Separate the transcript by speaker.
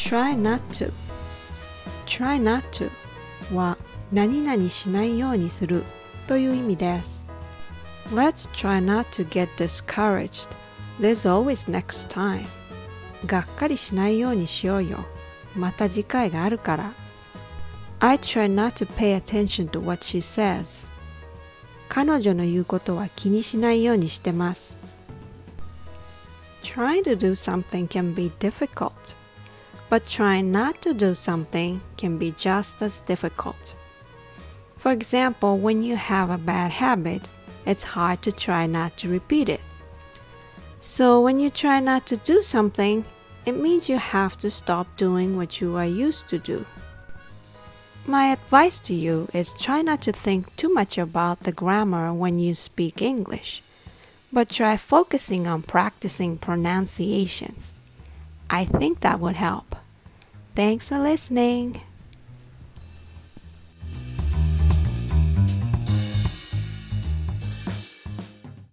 Speaker 1: Try not to. Try not to は何々しないようにするという意味です。Let's try not to get discouraged. There's always next time. がっかりしないようにしようよ。また次回があるから。I try not to pay attention to what she says. 彼女の言うことは気にしないようにしてます。Trying to do something can be difficult, but trying not to do something can be just as difficult. For example, when you have a bad habit, it's hard to try not to repeat it. So when you try not to do something, it means you have to stop doing what you are used to do. My advice to you is try not to think too much about the grammar when you speak English, but try focusing on practicing pronunciations. I think that would help. Thanks for listening.